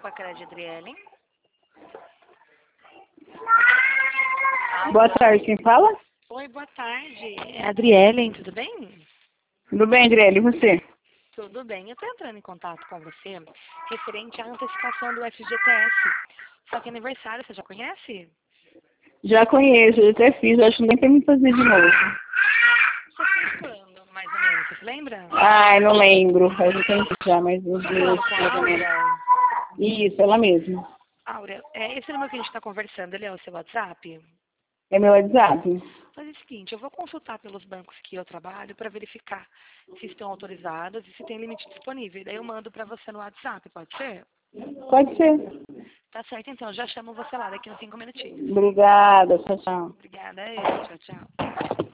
com a cara de Adriele. Boa tarde, quem fala? Oi, boa tarde. É a Adriele, tudo bem? Tudo bem, Adriele, e você? Tudo bem. Eu estou entrando em contato com você referente à antecipação do FGTS. Só que é aniversário, você já conhece? Já conheço, eu até fiz, eu acho que nem tem me fazer de novo. Você fez quando, mais ou menos? Você se lembra? Ai, não lembro, faz um tempo já, mas uns Você tá falando meses, com a mais ou menos. Áurea? Isso, ela mesma. Áurea, esse número que a gente está conversando, ele é o seu WhatsApp? É meu WhatsApp? Mas é o seguinte, eu vou consultar pelos bancos que eu trabalho para verificar se estão autorizados e se tem limite disponível. Daí eu mando para você no WhatsApp, pode ser? Pode ser. Tá certo, então. Já chamo você lá daqui uns 5 minutinhos. Obrigada, tchau, tchau. Obrigada, tchau, tchau.